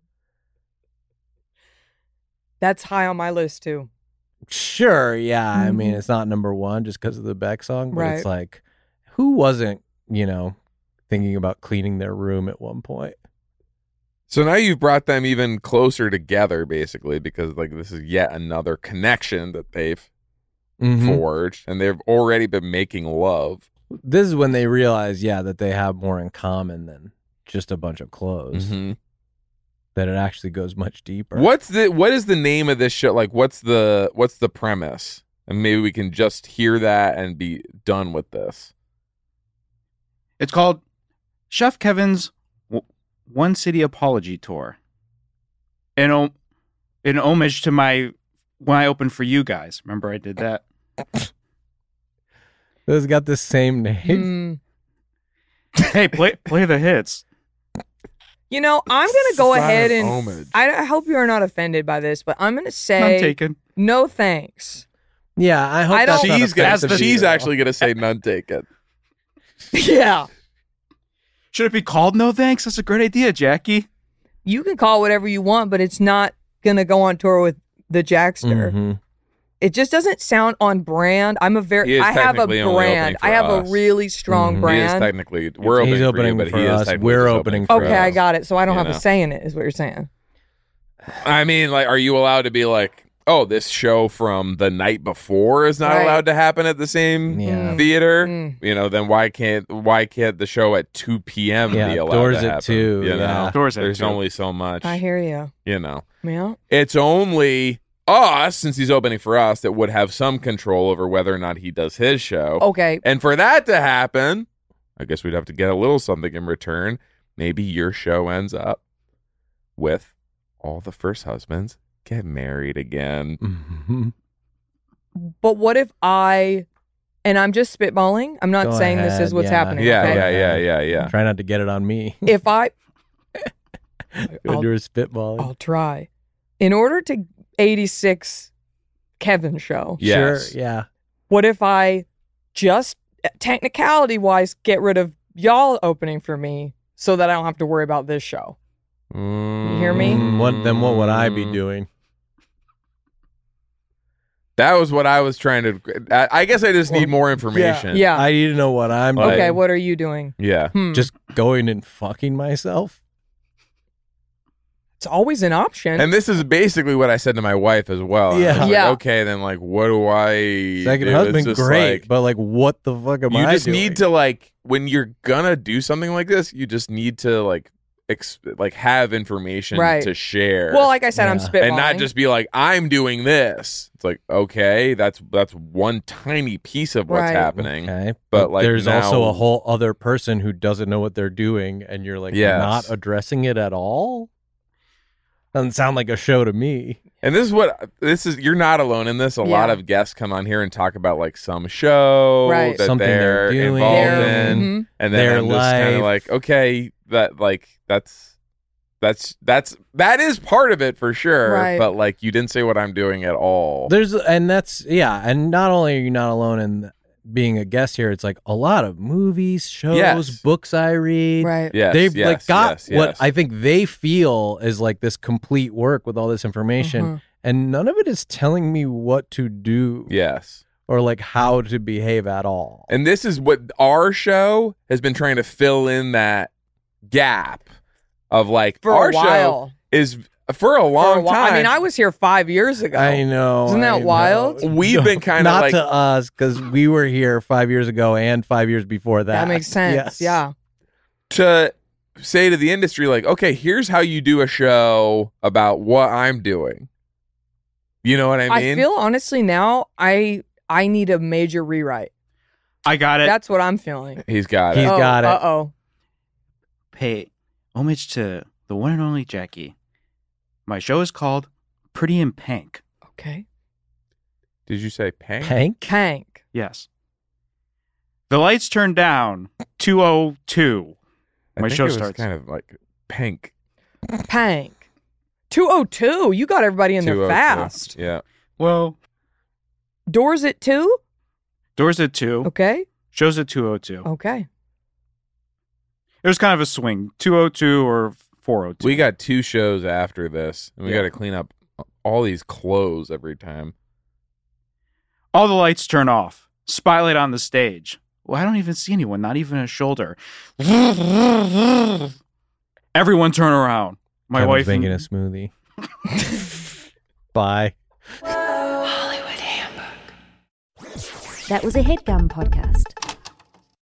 That's high on my list too. sure. Yeah, I mean Mhm. it's not number one just because of the Beck song, but it's Right. like who wasn't you know thinking about cleaning their room at one point? So now you've brought them even closer together, basically, because like this is yet another connection that they've Mhm. forged, and they've already been making love. This is when they realize, yeah, that they have more in common than just a bunch of clothes. Mhm. That it actually goes much deeper. What's the what is the name of this show? Like, what's the what's the premise? And maybe we can just hear that and be done with this. It's called Chef Kevin's w- One City Apology Tour. In, o- in homage to my when I opened for you guys. Remember I did that? Those got the same name. Mm. Hey, play play the hits. You know, I'm gonna go It's not ahead an and homage. I, I hope you are not offended by this, but I'm gonna I'm say taken. no thanks. Yeah, I hope I that's don't- not She's gonna, offensive to she's you. actually gonna say none taken. Yeah. Should it be called No Thanks? That's a great idea, Jackie. You can call it whatever you want, but it's not gonna go on tour with the Jackster. Mhm. It just doesn't sound on brand. I'm a He very is I have a technically only opening brand. for I have us. a really strong Mhm. He He is brand. technically we're He's opening, opening for you, but for he us. is technically We're just opening for for Okay, us. I got it. So I don't You have know? a say in it, is what you're saying. I mean, like, are you allowed to be like, oh, this show from the night before is not Right. allowed to happen at the same Yeah. theater, Mm. you know, then why can't why can't the show at two p.m. Yeah, be allowed doors to at happen? two, You know, yeah. Doors at there's two. only so much. I hear you. You know, Yeah. it's only us, since he's opening for us, that would have some control over whether or not he does his show. Okay. And for that to happen, I guess we'd have to get a little something in return. Maybe your show ends up with all the first husbands get married again. Mhm. But what if I, and I'm just spitballing. I'm not Go saying this ahead, is what's yeah. happening. Yeah, okay? yeah, yeah, yeah, yeah. Try not to get it on me. If I, when I'll- you're spitballing. I'll try. In order to eighty-six Kevin show, Yes. Sure, yeah. what if I just technicality wise get rid of y'all opening for me so that I don't have to worry about this show? You hear me? Mm, what, then what would I be doing? That was what I was trying to. I, I guess I just need more information. Yeah. I need to know what I'm Like- Okay, doing. what are you doing? Yeah. Hmm. Just going and fucking myself? It's always an option. And this is basically what I said to my wife as well. And I Yeah. was like, Yeah. okay, then like, what do I? Second do? It's husband, just great. like- but like, what the fuck am you I just doing? need to like when you're gonna do something like this, you just need to like, ex- like have information Right. to share. well, like I said, I'm Yeah. spitballing. and not just be like, I'm doing this. It's like, okay, that's that's one tiny piece of what's Right. happening. Okay, But, like, there's also now- a whole other person who doesn't know what they're doing, and you're like Yes. not addressing it at all. Doesn't sound like a show to me. And this is what this is. You're not alone in this. A lot Yeah. of guests come on here and talk about like some show Right. that Something they're, they're doing. involved They're- in, Mhm. and then Their I'm just kind of life. like, okay, that like that's that's that's that is part of it for sure. Right. But like, you didn't say what I'm doing at all. There's and that's yeah, and not only are you not alone in being a guest here, it's like a lot of movies, shows, Yes. books I read. Right. yes, They've yes, like got yes, what yes. I think they feel is like this complete work with all this information, Mhm. and none of it is telling me what to do yes. or like how to behave at all. And this is what our show has been trying to fill in that gap of like For our a while. show is for a For a long while. time. I mean, I was here five years ago. I know. Isn't that I know. wild? We've been kinda not like- to us because we were here five years ago and five years before that. That makes sense. Yes. Yeah. to say to the industry like, okay, here's how you do a show about what I'm doing. You know what I I mean? feel honestly now I I need a major rewrite. I got it. That's what I'm feeling. He's got He's it. oh, got it. Uh oh. Pay homage to the one and only Jackie. My show is called Pretty in Pink. Okay. Did you say Pank? Hank? Pank. Yes. The lights turn down. two oh two. I My think show it was starts. kind of like Pank. Pank. two oh two. You got everybody in there two oh two. fast. Yeah. Well, Doors at two? doors at two. Okay. Shows at two oh two. Okay. It was kind of a swing. two oh two or four oh two. We got two shows after this, and we Yeah. got to clean up all these clothes every time. All the lights turn off. Spotlight on the stage. Well, I don't even see anyone, not even a shoulder. Everyone turn around. My Kevin's wife making and- a smoothie. Bye. That was a headgum podcast.